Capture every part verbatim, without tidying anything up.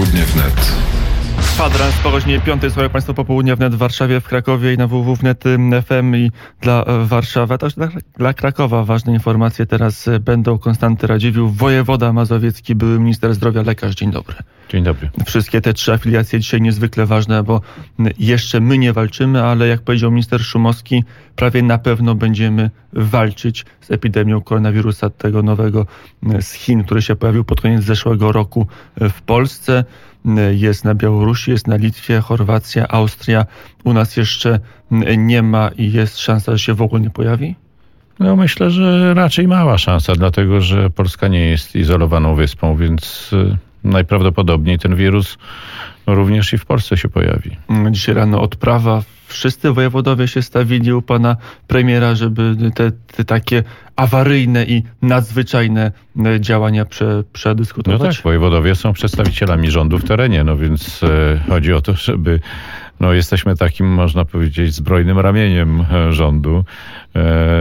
Popołudnie wnet. Kwadrans po godzinie piątej. Słuchają Państwo Popołudnia wnet w Warszawie, w Krakowie i na w w w kropka net F M i dla Warszawy, a też dla, dla Krakowa. Ważne informacje teraz będą. Konstanty Radziwiłł, wojewoda mazowiecki, były minister zdrowia, lekarz. Dzień dobry. Dzień dobry. Wszystkie te trzy afiliacje dzisiaj niezwykle ważne, bo jeszcze my nie walczymy, ale jak powiedział minister Szumowski, prawie na pewno będziemy walczyć z epidemią koronawirusa, tego nowego z Chin, który się pojawił pod koniec zeszłego roku w Polsce. Jest na Białorusi, jest na Litwie, Chorwacja, Austria. U nas jeszcze nie ma i jest szansa, że się w ogóle nie pojawi? No myślę, że raczej mała szansa, dlatego że Polska nie jest izolowaną wyspą, więc najprawdopodobniej ten wirus również i w Polsce się pojawi. Dzisiaj rano odprawa. Wszyscy wojewodowie się stawili u pana premiera, żeby te, te takie awaryjne i nadzwyczajne działania prze, przedyskutować. No tak, wojewodowie są przedstawicielami rządu w terenie, no więc e, chodzi o to, żeby no jesteśmy takim, można powiedzieć, zbrojnym ramieniem rządu e,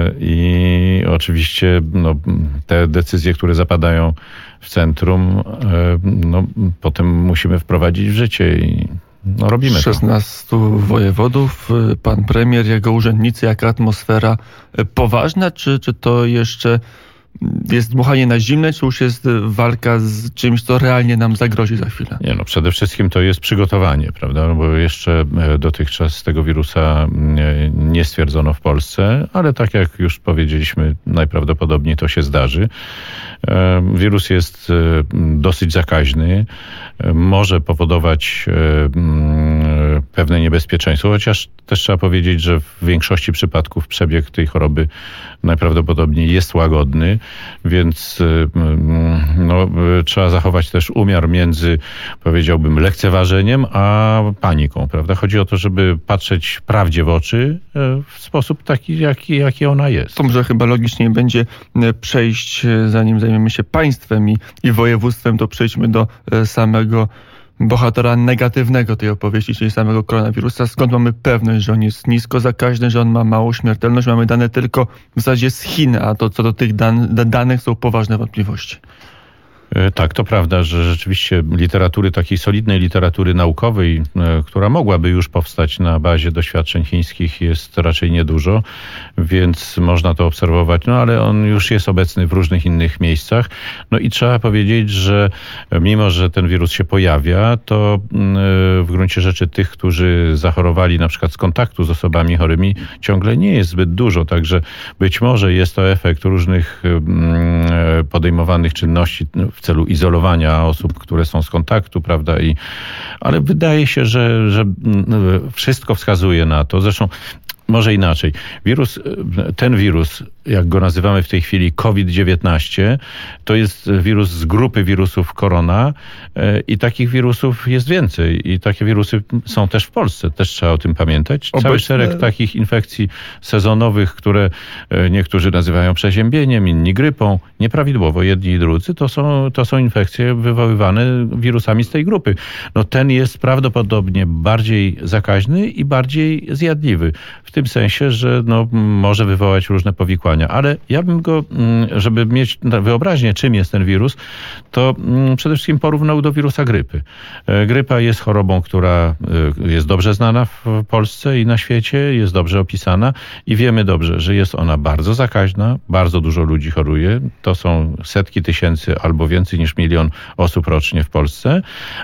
i oczywiście no, te decyzje, które zapadają w centrum, e, no, potem musimy wprowadzić w życie i no, robimy szesnastu to. wojewodów, pan premier, jego urzędnicy, jaka atmosfera poważna, czy, czy to jeszcze jest dmuchanie na zimne, czy już jest walka z czymś, co realnie nam zagrozi za chwilę? Nie, no przede wszystkim to jest przygotowanie, prawda? No bo jeszcze dotychczas tego wirusa nie stwierdzono w Polsce, ale tak jak już powiedzieliśmy, najprawdopodobniej to się zdarzy. Wirus jest dosyć zakaźny, może powodować pewne niebezpieczeństwo, chociaż też trzeba powiedzieć, że w większości przypadków przebieg tej choroby najprawdopodobniej jest łagodny, więc no, trzeba zachować też umiar między, powiedziałbym, lekceważeniem a paniką, prawda? Chodzi o to, żeby patrzeć prawdzie w oczy w sposób taki, jaki, jaki ona jest. To może chyba logiczniej będzie przejść, zanim zajmiemy się państwem i, i województwem, to przejdźmy do samego bohatera negatywnego tej opowieści, czyli samego koronawirusa. Skąd mamy pewność, że on jest nisko zakaźny, że on ma małą śmiertelność? Mamy dane tylko w zasadzie z Chin, a to co do tych dan- danych są poważne wątpliwości. Tak, to prawda, że rzeczywiście literatury, takiej solidnej literatury naukowej, która mogłaby już powstać na bazie doświadczeń chińskich, jest raczej niedużo, więc można to obserwować, no ale on już jest obecny w różnych innych miejscach. No i trzeba powiedzieć, że mimo, że ten wirus się pojawia, to w gruncie rzeczy tych, którzy zachorowali na przykład z kontaktu z osobami chorymi, ciągle nie jest zbyt dużo, także być może jest to efekt różnych podejmowanych czynności w celu izolowania osób, które są z kontaktu, prawda? I, ale wydaje się, że, że wszystko wskazuje na to. Zresztą może inaczej. Wirus, ten wirus, jak go nazywamy w tej chwili COVID dziewiętnaście, to jest wirus z grupy wirusów korona i takich wirusów jest więcej. I takie wirusy są też w Polsce. Też trzeba o tym pamiętać. Cały Obecne... szereg takich infekcji sezonowych, które niektórzy nazywają przeziębieniem, inni grypą. Nieprawidłowo, jedni i drudzy. To są, to są infekcje wywoływane wirusami z tej grupy. No ten jest prawdopodobnie bardziej zakaźny i bardziej zjadliwy. W tym sensie, że no, może wywołać różne powikłania. Ale ja bym go, żeby mieć wyobraźnię, czym jest ten wirus, to przede wszystkim porównał do wirusa grypy. Grypa jest chorobą, która jest dobrze znana w Polsce i na świecie, jest dobrze opisana i wiemy dobrze, że jest ona bardzo zakaźna, bardzo dużo ludzi choruje. To są setki tysięcy albo więcej niż milion osób rocznie w Polsce,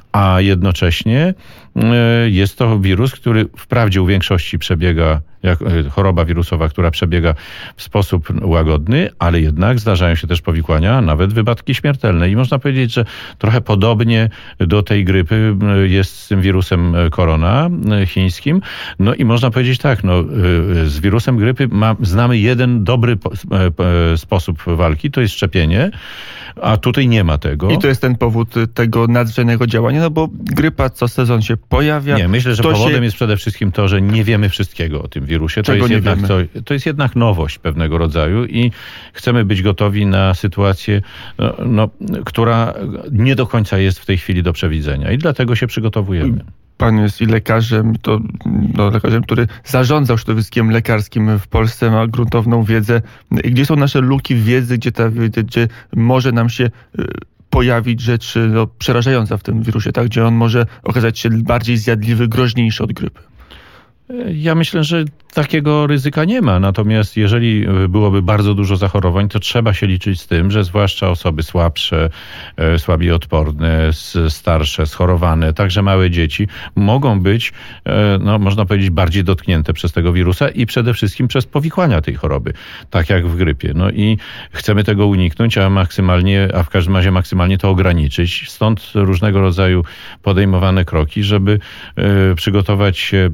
a jednocześnie jest to wirus, który wprawdzie u większości przebiega jak choroba wirusowa, która przebiega w sposób łagodny, ale jednak zdarzają się też powikłania, nawet wypadki śmiertelne. I można powiedzieć, że trochę podobnie do tej grypy jest z tym wirusem korona chińskim. No i można powiedzieć tak, no, z wirusem grypy ma, znamy jeden dobry po, sposób walki, to jest szczepienie, a tutaj nie ma tego. I to jest ten powód tego nadzwyczajnego działania, no bo grypa co sezon się pojawia. Nie, myślę, że powodem się... jest przede wszystkim to, że nie wiemy wszystkiego o tym wirusie. To jest, jednak, to, to jest jednak nowość pewnego rodzaju i chcemy być gotowi na sytuację, no, no, która nie do końca jest w tej chwili do przewidzenia i dlatego się przygotowujemy. Pan jest i lekarzem, to no, lekarzem, który zarządzał środowiskiem lekarskim w Polsce, ma gruntowną wiedzę. Gdzie są nasze luki wiedzy, gdzie, ta, gdzie może nam się pojawić rzecz no, przerażająca w tym wirusie, tak? Gdzie on może okazać się bardziej zjadliwy, groźniejszy od grypy. Ja myślę, że takiego ryzyka nie ma. Natomiast jeżeli byłoby bardzo dużo zachorowań, to trzeba się liczyć z tym, że zwłaszcza osoby słabsze, słabiej odporne, starsze, schorowane, także małe dzieci mogą być, no, można powiedzieć, bardziej dotknięte przez tego wirusa i przede wszystkim przez powikłania tej choroby, tak jak w grypie. No i chcemy tego uniknąć, a maksymalnie, a w każdym razie maksymalnie to ograniczyć. Stąd różnego rodzaju podejmowane kroki, żeby przygotować się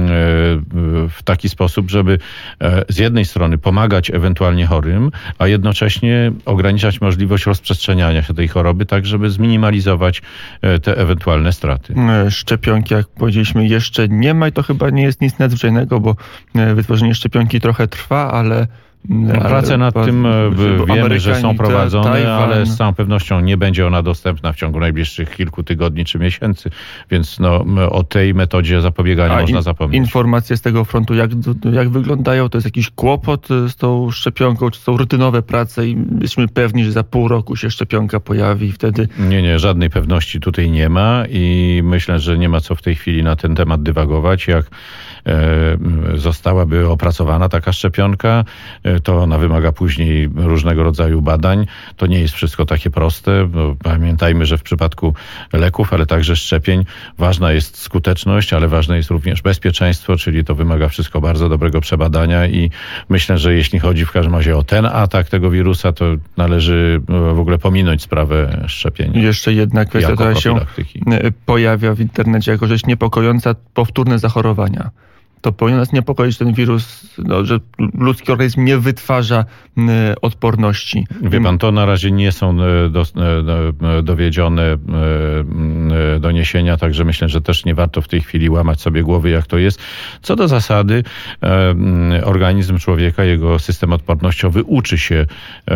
w taki sposób, żeby z jednej strony pomagać ewentualnie chorym, a jednocześnie ograniczać możliwość rozprzestrzeniania się tej choroby, tak żeby zminimalizować te ewentualne straty. Szczepionki, jak powiedzieliśmy, jeszcze nie ma i to chyba nie jest nic nadzwyczajnego, bo wytworzenie szczepionki trochę trwa, ale Prace nad tym wiemy, że są prowadzone, ale z całą pewnością nie będzie ona dostępna w ciągu najbliższych kilku tygodni czy miesięcy, więc no, o tej metodzie zapobiegania A można in, zapomnieć. Informacje z tego frontu, jak, jak wyglądają? To jest jakiś kłopot z tą szczepionką, czy są rutynowe prace i jesteśmy pewni, że za pół roku się szczepionka pojawi i wtedy... Nie, nie, żadnej pewności tutaj nie ma i myślę, że nie ma co w tej chwili na ten temat dywagować. Jak e, zostałaby opracowana taka szczepionka, to ona wymaga później różnego rodzaju badań. To nie jest wszystko takie proste. Pamiętajmy, że w przypadku leków, ale także szczepień ważna jest skuteczność, ale ważne jest również bezpieczeństwo, czyli to wymaga wszystko bardzo dobrego przebadania i myślę, że jeśli chodzi w każdym razie o ten atak tego wirusa, to należy w ogóle pominąć sprawę szczepienia. Jeszcze jedna kwestia, która się pojawia w internecie jako rzecz niepokojąca, powtórne zachorowania. To powinien nas niepokoić ten wirus, no, że ludzki organizm nie wytwarza y, odporności. Wie pan, to na razie nie są do, do, dowiedzione y, doniesienia, także myślę, że też nie warto w tej chwili łamać sobie głowy, jak to jest. Co do zasady, y, organizm człowieka, jego system odpornościowy uczy się y,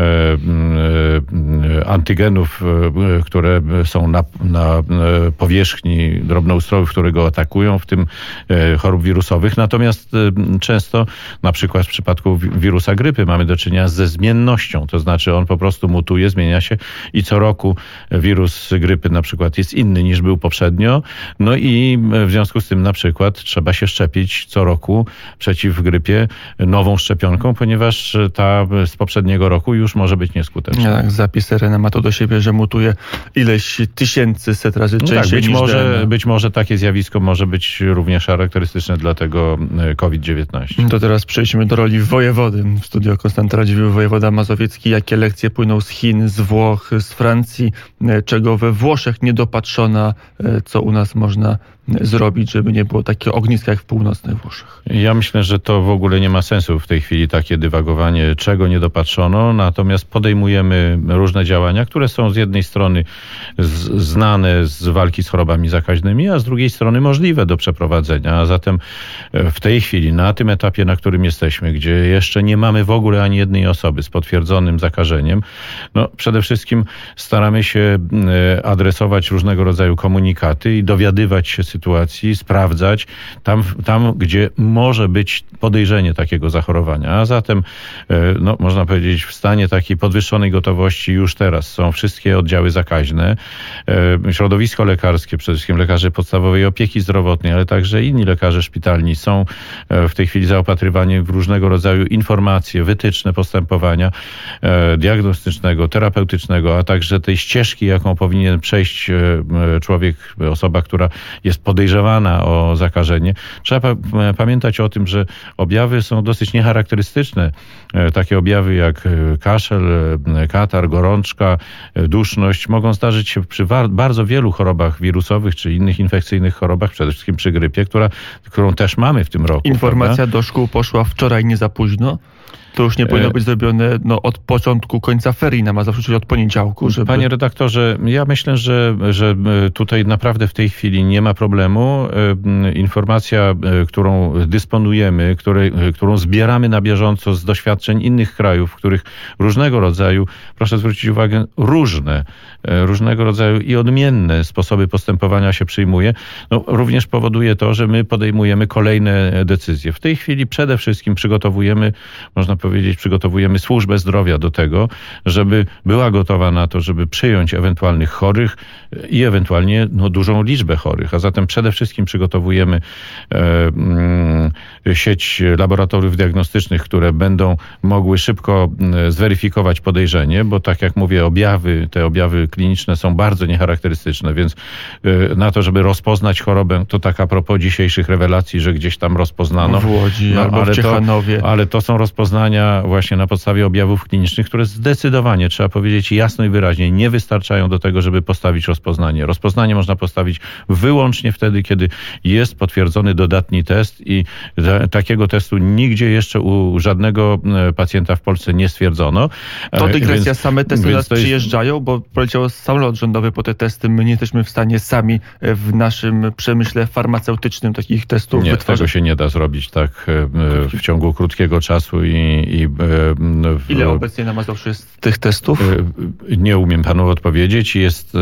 y, antygenów, y, które są na, na powierzchni drobnoustrojów, które go atakują, w tym y, chorób wirusowych. Natomiast często, na przykład w przypadku wirusa grypy, mamy do czynienia ze zmiennością. To znaczy on po prostu mutuje, zmienia się i co roku wirus grypy na przykład jest inny niż był poprzednio. No i w związku z tym na przykład trzeba się szczepić co roku przeciw grypie nową szczepionką, ponieważ ta z poprzedniego roku już może być nieskuteczna. Tak, zapis R N A ma to do siebie, że mutuje ileś tysięcy, set razy no częściej tak, być niż może, D N A. być może takie zjawisko może być również charakterystyczne dla tego COVID dziewiętnaście. To teraz przejdźmy do roli wojewody. W studio Konstanty Radziwiłł, wojewoda mazowiecki. Jakie lekcje płyną z Chin, z Włoch, z Francji, czego we Włoszech nie dopatrzona, co u nas można zrobić, żeby nie było takiego ogniska jak w północnych Włoszech? Ja myślę, że to w ogóle nie ma sensu w tej chwili takie dywagowanie, czego nie dopatrzono, natomiast podejmujemy różne działania, które są z jednej strony z, znane z walki z chorobami zakaźnymi, a z drugiej strony możliwe do przeprowadzenia. A zatem w tej chwili, na tym etapie, na którym jesteśmy, gdzie jeszcze nie mamy w ogóle ani jednej osoby z potwierdzonym zakażeniem, no przede wszystkim staramy się adresować różnego rodzaju komunikaty i dowiadywać się sytuacji, sprawdzać tam, tam, gdzie może być podejrzenie takiego zachorowania. A zatem, no, można powiedzieć, w stanie takiej podwyższonej gotowości już teraz są wszystkie oddziały zakaźne, środowisko lekarskie, przede wszystkim lekarze podstawowej opieki zdrowotnej, ale także inni lekarze szpitalni są w tej chwili zaopatrywani w różnego rodzaju informacje, wytyczne postępowania diagnostycznego, terapeutycznego, a także tej ścieżki, jaką powinien przejść człowiek, osoba, która jest podejrzewana o zakażenie. Trzeba pamiętać o tym, że objawy są dosyć niecharakterystyczne. Takie objawy jak kaszel, katar, gorączka, duszność mogą zdarzyć się przy bardzo wielu chorobach wirusowych czy innych infekcyjnych chorobach, przede wszystkim przy grypie, która, którą też mamy w tym roku. Informacja prawda? Do szkół poszła wczoraj, nie za późno. To już nie powinno być zrobione no, od początku końca ferii na Mazowszu, czyli od poniedziałku. Żeby... Panie redaktorze, ja myślę, że, że tutaj naprawdę w tej chwili nie ma problemu. Informacja, którą dysponujemy, której, którą zbieramy na bieżąco z doświadczeń innych krajów, w których różnego rodzaju, proszę zwrócić uwagę, różne, różnego rodzaju i odmienne sposoby postępowania się przyjmuje, no, również powoduje to, że my podejmujemy kolejne decyzje. W tej chwili przede wszystkim przygotowujemy, można powiedzieć, przygotowujemy służbę zdrowia do tego, żeby była gotowa na to, żeby przyjąć ewentualnych chorych i ewentualnie no, dużą liczbę chorych. A zatem przede wszystkim przygotowujemy e, mm, sieć laboratoriów diagnostycznych, które będą mogły szybko zweryfikować podejrzenie, bo tak jak mówię, objawy, te objawy kliniczne są bardzo niecharakterystyczne, więc e, na to, żeby rozpoznać chorobę, to tak a propos dzisiejszych rewelacji, że gdzieś tam rozpoznano. W Łodzi no, albo ale w Ciechanowie. To, ale to są rozpoznania właśnie na podstawie objawów klinicznych, które zdecydowanie, trzeba powiedzieć jasno i wyraźnie, nie wystarczają do tego, żeby postawić rozpoznanie. Rozpoznanie można postawić wyłącznie wtedy, kiedy jest potwierdzony dodatni test i ta, takiego testu nigdzie jeszcze u żadnego pacjenta w Polsce nie stwierdzono. To dygresja, więc, same testy do nas jest... przyjeżdżają, bo poleciał samolot rządowy po te testy. My nie jesteśmy w stanie sami w naszym przemyśle farmaceutycznym takich testów nie, wytwarzać. Tego się nie da zrobić tak w ciągu krótkiego czasu i... i w... Ile obecnie na Mazowszu jest tych testów? Nie umiem panu odpowiedzieć. Jest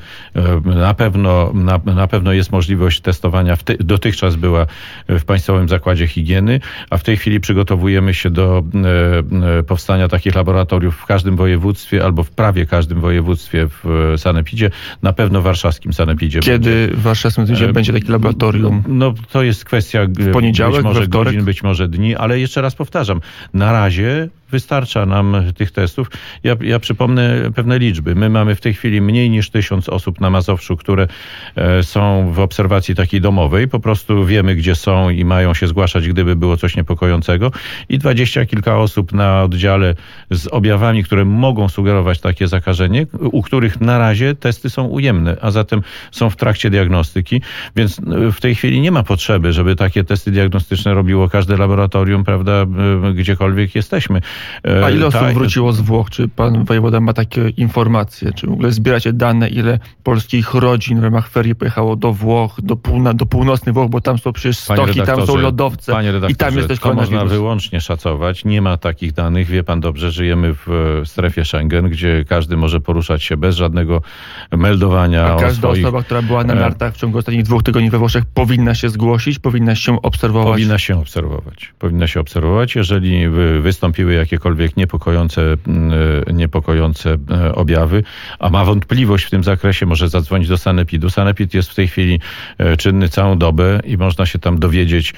na pewno, na, na pewno jest możliwość testowania. W ty, dotychczas była w Państwowym Zakładzie Higieny, a w tej chwili przygotowujemy się do e, powstania takich laboratoriów w każdym województwie albo w prawie każdym województwie w sanepidzie. Na pewno w warszawskim sanepidzie. Kiedy będzie. w warszawskim sanepidzie będzie takie laboratorium? No, no to jest kwestia w poniedziałek, być może we wtorek? godzin, być może dni, ale jeszcze raz powtarzam, na razie wystarcza nam tych testów. Ja, ja przypomnę pewne liczby. My mamy w tej chwili mniej niż tysiąc osób na Mazowszu, które e, są w obserwacji takiej domowej. Po prostu wiemy, gdzie są i mają się zgłaszać, gdyby było coś niepokojącego. I dwadzieścia kilka osób na oddziale z objawami, które mogą sugerować takie zakażenie, u których na razie testy są ujemne, a zatem są w trakcie diagnostyki. Więc w tej chwili nie ma potrzeby, żeby takie testy diagnostyczne robiło każde laboratorium, prawda, gdziekolwiek jesteśmy. A ile osób wróciło z Włoch? Czy pan wojewoda ma takie informacje? Czy w ogóle zbieracie dane, ile polskich rodzin w ramach ferii pojechało do Włoch, do, półna, do północnych Włoch, bo tam są przecież stoki, tam są lodowce i tam jest też to koronawirus. Można wyłącznie szacować. Nie ma takich danych. Wie pan dobrze, żyjemy w strefie Schengen, gdzie każdy może poruszać się bez żadnego meldowania. A każda o swoich... osoba, która była na nartach w ciągu ostatnich dwóch tygodni we Włoszech, powinna się zgłosić, powinna się obserwować? Powinna się obserwować. Powinna się obserwować. Jeżeli wystąpiły jakiekolwiek niepokojące, niepokojące objawy, a ma wątpliwość w tym zakresie, może zadzwonić do sanepidu. Sanepid jest w tej chwili czynny całą dobę i można się tam dowiedzieć,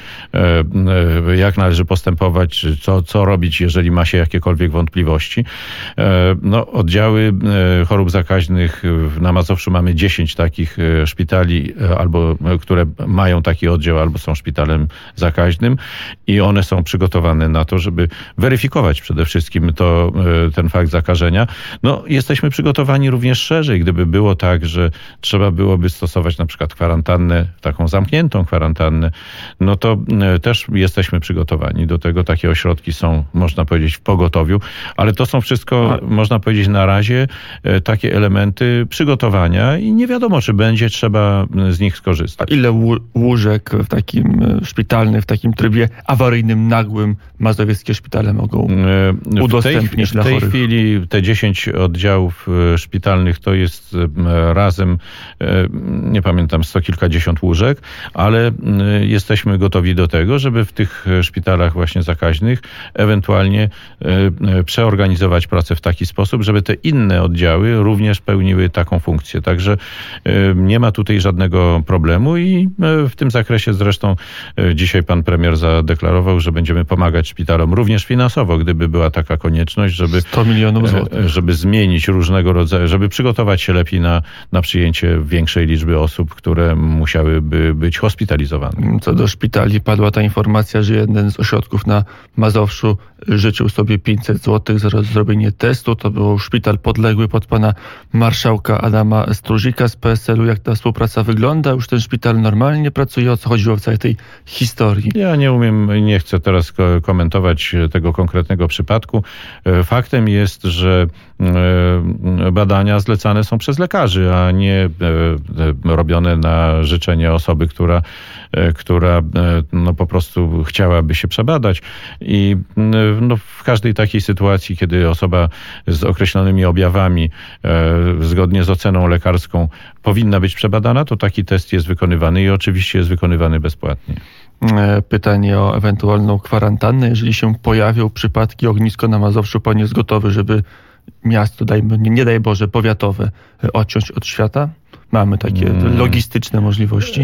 jak należy postępować, co, co robić, jeżeli ma się jakiekolwiek wątpliwości. No, oddziały chorób zakaźnych na Mazowszu mamy dziesięć takich szpitali, albo które mają taki oddział, albo są szpitalem zakaźnym i one są przygotowane na to, żeby weryfikować przede wszystkim to, ten fakt zakażenia. No, jesteśmy przygotowani również szerzej, gdyby było tak, że trzeba byłoby stosować na przykład kwarantannę, taką zamkniętą kwarantannę, no to też jesteśmy przygotowani do tego. Takie ośrodki są, można powiedzieć, w pogotowiu, ale to są wszystko, A... można powiedzieć, na razie takie elementy przygotowania i nie wiadomo, czy będzie trzeba z nich skorzystać. A ile łóżek w takim szpitalnym, w takim trybie awaryjnym, nagłym mazowieckie szpitale mogą udostępnić dla chorych? W tej chwili te dziesięć oddziałów szpitalnych to jest razem, nie pamiętam, sto kilkadziesiąt łóżek, ale jesteśmy gotowi do tego, żeby w tych szpitalach właśnie zakaźnych ewentualnie przeorganizować pracę w taki sposób, żeby te inne oddziały również pełniły taką funkcję. Także nie ma tutaj żadnego problemu i w tym zakresie zresztą dzisiaj pan premier zadeklarował, że będziemy pomagać szpitalom również finansowo, gdyby była taka konieczność, żeby sto milionów złotych. Żeby zmienić różnego rodzaju, żeby przygotować się lepiej na, na przyjęcie większej liczby osób, które musiałyby być hospitalizowane. Co do szpitali, padła ta informacja, że jeden z ośrodków na Mazowszu życzył sobie pięćset złotych za zrobienie testu. To był szpital podległy pod pana marszałka Adama Struzika z P S L u. Jak ta współpraca wygląda? Już ten szpital normalnie pracuje? O co chodziło w całej tej historii? Ja nie umiem, nie chcę teraz komentować tego konkretnego przypadku. Faktem jest, że badania zlecane są przez lekarzy, a nie robione na życzenie osoby, która, która no po prostu chciałaby się przebadać. I no w każdej takiej sytuacji, kiedy osoba z określonymi objawami zgodnie z oceną lekarską powinna być przebadana, to taki test jest wykonywany i oczywiście jest wykonywany bezpłatnie. pytanie o ewentualną kwarantannę. Jeżeli się pojawią przypadki, ognisko na Mazowszu, pan jest gotowy, żeby miasto, dajmy, nie, nie daj Boże, powiatowe odciąć od świata? Mamy takie logistyczne możliwości?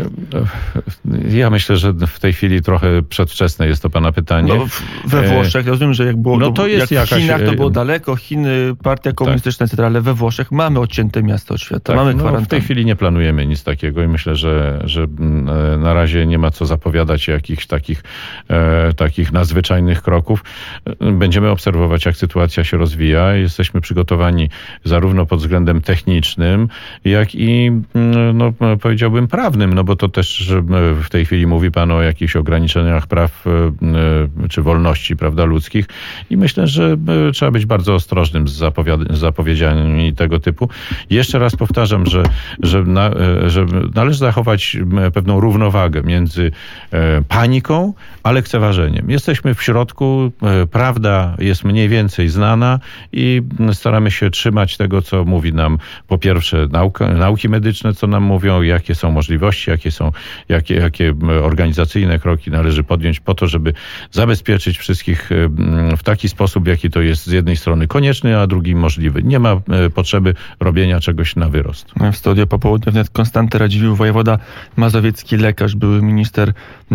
Ja myślę, że w tej chwili trochę przedwczesne jest to pana pytanie. No, we Włoszech, rozumiem, że jak było no to jest jak w jakaś... Chinach, to było daleko, Chiny, partia komunistyczna, tak. Ale we Włoszech mamy odcięte miasto od świata, tak, mamy no, kwarantannę. W tej chwili nie planujemy nic takiego i myślę, że, że na razie nie ma co zapowiadać jakichś takich, e, takich nadzwyczajnych kroków. Będziemy obserwować, jak sytuacja się rozwija. Jesteśmy przygotowani zarówno pod względem technicznym, jak i no, powiedziałbym prawnym, no bo to też w tej chwili mówi pan o jakichś ograniczeniach praw czy wolności, prawda, ludzkich i myślę, że trzeba być bardzo ostrożnym z zapowiedziami tego typu. Jeszcze raz powtarzam, że, że, na, że należy zachować pewną równowagę między paniką a lekceważeniem. Jesteśmy w środku, prawda jest mniej więcej znana i staramy się trzymać tego, co mówi nam po pierwsze nauka, nauki medyczne, co nam mówią, jakie są możliwości, jakie są, jakie, jakie organizacyjne kroki należy podjąć po to, żeby zabezpieczyć wszystkich w taki sposób, jaki to jest z jednej strony konieczny, a drugi możliwy. Nie ma potrzeby robienia czegoś na wyrost. W studiu popołudnie wnet Konstanty Radziwiłł, wojewoda mazowiecki, lekarz, były minister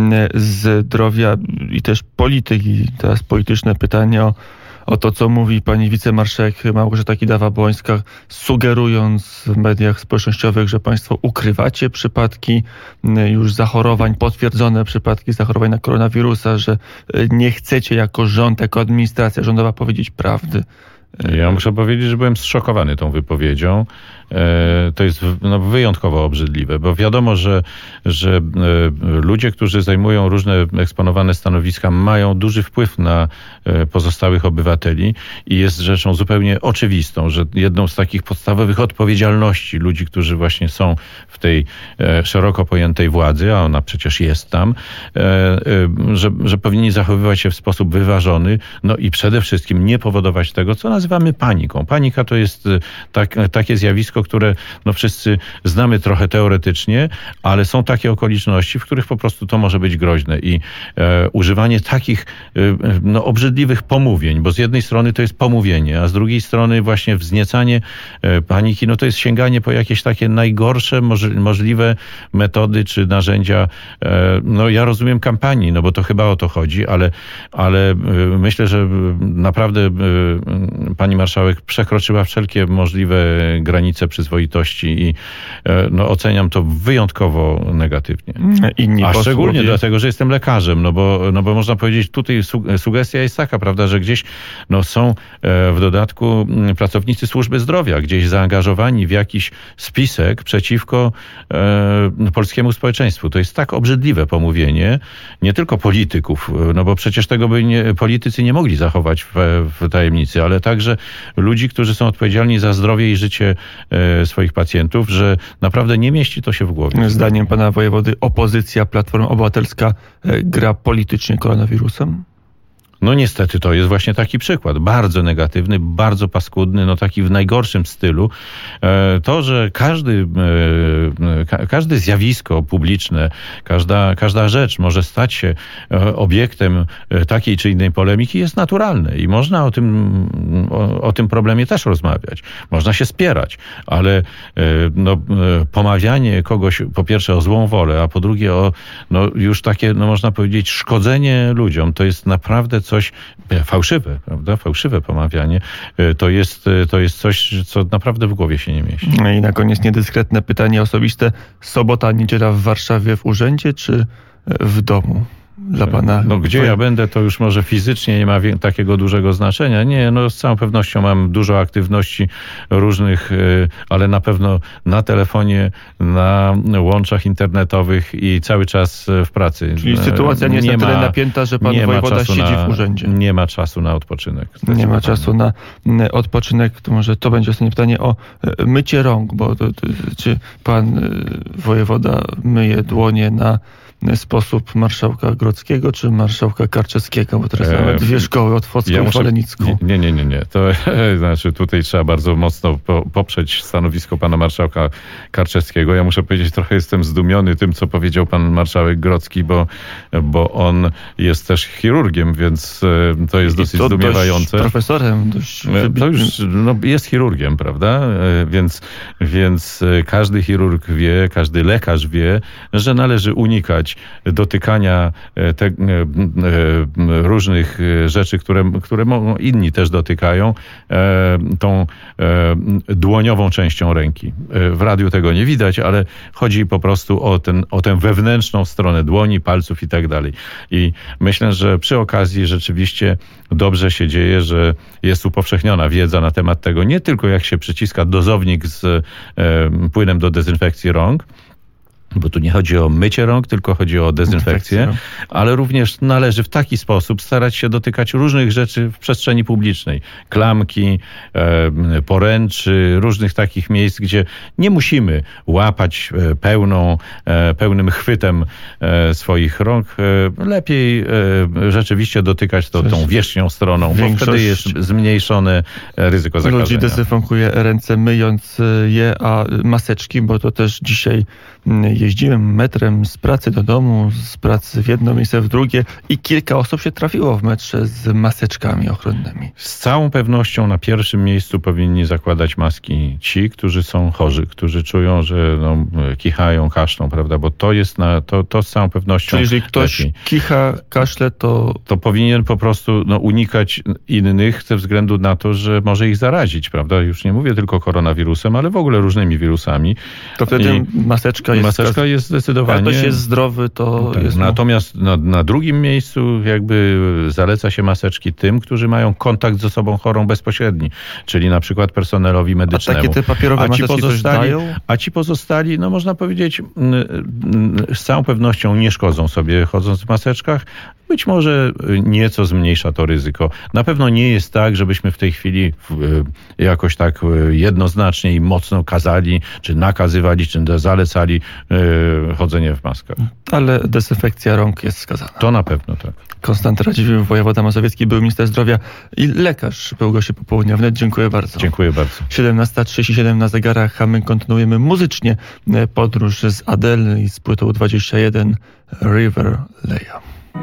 zdrowia i też polityk. I teraz polityczne pytanie o o to, co mówi pani wicemarszałek Małgorzata Kidawa-Błońska, sugerując w mediach społecznościowych, że państwo ukrywacie przypadki już zachorowań, potwierdzone przypadki zachorowań na koronawirusa, że nie chcecie jako rząd, jako administracja rządowa powiedzieć prawdy. Ja muszę powiedzieć, że byłem zszokowany tą wypowiedzią. To jest no, wyjątkowo obrzydliwe, bo wiadomo, że, że ludzie, którzy zajmują różne eksponowane stanowiska, mają duży wpływ na pozostałych obywateli i jest rzeczą zupełnie oczywistą, że jedną z takich podstawowych odpowiedzialności ludzi, którzy właśnie są w tej szeroko pojętej władzy, a ona przecież jest tam, że, że powinni zachowywać się w sposób wyważony, no i przede wszystkim nie powodować tego, co nazywamy paniką. Panika to jest tak, takie zjawisko, które no wszyscy znamy trochę teoretycznie, ale są takie okoliczności, w których po prostu to może być groźne i e, używanie takich e, no, obrzydliwych pomówień, bo z jednej strony to jest pomówienie, a z drugiej strony właśnie wzniecanie e, paniki, no to jest sięganie po jakieś takie najgorsze moż, możliwe metody czy narzędzia. E, no ja rozumiem kampanii, no bo to chyba o to chodzi, ale, ale e, myślę, że naprawdę e, pani marszałek przekroczyła wszelkie możliwe granice przyzwoitości i no, oceniam to wyjątkowo negatywnie. Inni A posłowie... szczególnie dlatego, że jestem lekarzem, no bo, no bo można powiedzieć, tutaj sugestia jest taka, prawda, że gdzieś no, są w dodatku pracownicy służby zdrowia, gdzieś zaangażowani w jakiś spisek przeciwko e, polskiemu społeczeństwu. To jest tak obrzydliwe pomówienie, nie tylko polityków, no bo przecież tego by nie, politycy nie mogli zachować w, w tajemnicy, ale także ludzi, którzy są odpowiedzialni za zdrowie i życie swoich pacjentów, że naprawdę nie mieści to się w głowie. Zdaniem pana wojewody opozycja, Platforma Obywatelska gra politycznie koronawirusem? No niestety to jest właśnie taki przykład. Bardzo negatywny, bardzo paskudny, no taki w najgorszym stylu. To, że każdy, każde zjawisko publiczne, każda, każda rzecz może stać się obiektem takiej czy innej polemiki, jest naturalne i można o tym, o, o tym problemie też rozmawiać. Można się spierać, ale no, pomawianie kogoś po pierwsze o złą wolę, a po drugie o no, już takie, no można powiedzieć, szkodzenie ludziom, to jest naprawdę coś fałszywe, prawda? Fałszywe pomawianie. To jest, to jest coś, co naprawdę w głowie się nie mieści. I na koniec niedyskretne pytanie osobiste. Sobota, niedziela w Warszawie w urzędzie czy w domu? Dla pana. No gdzie ja będę, to już może fizycznie nie ma takiego dużego znaczenia. Nie, no z całą pewnością mam dużo aktywności różnych, ale na pewno na telefonie, na łączach internetowych i cały czas w pracy. Czyli sytuacja nie jest nie na tyle ma, napięta, że pan wojewoda siedzi na, w urzędzie. Nie ma czasu na odpoczynek. Nie ma czasu na odpoczynek. To może to będzie ostatnie pytanie o mycie rąk, bo to, to, czy pan wojewoda myje dłonie na sposób marszałka Grodzkiego? Grodzkiego czy marszałka Karczewskiego? Bo teraz mamy dwie szkoły, Otwocką ja i muszę, Falenicką. Nie, nie, nie, nie. To znaczy tutaj trzeba bardzo mocno po, poprzeć stanowisko pana marszałka Karczewskiego. Ja muszę powiedzieć, trochę jestem zdumiony tym, co powiedział pan marszałek Grodzki, bo, bo on jest też chirurgiem, więc to jest I dosyć to zdumiewające. Dość profesorem, dość To już no, jest chirurgiem, prawda? Więc, więc każdy chirurg wie, każdy lekarz wie, że należy unikać dotykania te, różnych rzeczy, które, które inni też dotykają, tą dłoniową częścią ręki. W radiu tego nie widać, ale chodzi po prostu o, ten, o tę wewnętrzną stronę dłoni, palców i tak dalej. I myślę, że przy okazji rzeczywiście dobrze się dzieje, że jest upowszechniona wiedza na temat tego, nie tylko jak się przyciska dozownik z e, płynem do dezynfekcji rąk, bo tu nie chodzi o mycie rąk, tylko chodzi o dezynfekcję, ale również należy w taki sposób starać się dotykać różnych rzeczy w przestrzeni publicznej. Klamki, e, poręczy, różnych takich miejsc, gdzie nie musimy łapać pełną, e, pełnym chwytem e, swoich rąk. E, lepiej e, rzeczywiście dotykać to tą wierzchnią stroną, bo wtedy jest zmniejszone ryzyko zakażenia. Ludzi dezynfekuje ręce myjąc je, a maseczki, bo to też dzisiaj jeździłem metrem z pracy do domu, z pracy w jedno miejsce w drugie i kilka osób się trafiło w metrze z maseczkami ochronnymi. Z całą pewnością na pierwszym miejscu powinni zakładać maski ci, którzy są chorzy, którzy czują, że no, kichają, kaszlą, prawda, bo to jest na, to, to z całą pewnością. Czyli jeżeli ktoś lepiej. kicha, kaszle, to... To powinien po prostu no, unikać innych ze względu na to, że może ich zarazić, prawda. Już nie mówię tylko koronawirusem, ale w ogóle różnymi wirusami. To wtedy I maseczka jest... Maseczka jest zdecydowanie... Jak ktoś jest zdrowy, to tak, jest... Natomiast na, na drugim miejscu jakby zaleca się maseczki tym, którzy mają kontakt z osobą chorą bezpośredni, czyli na przykład personelowi medycznemu. A takie te papierowe a ci maseczki pozostali, dają? A ci pozostali, no można powiedzieć, z całą pewnością nie szkodzą sobie chodząc w maseczkach. Być może nieco zmniejsza to ryzyko. Na pewno nie jest tak, żebyśmy w tej chwili jakoś tak jednoznacznie i mocno kazali, czy nakazywali, czy zalecali chodzenie w maskach. Ale dezynfekcja rąk jest wskazana. To na pewno tak. Konstanty Radziwiłł, wojewoda mazowiecki, był minister zdrowia i lekarz. Był gościem Popołudnia Wnet. Dziękuję bardzo. Dziękuję bardzo. siedemnasta trzydzieści siedem na zegarach, a my kontynuujemy muzycznie podróż z Adele i z płytą dwadzieścia jeden River Leia.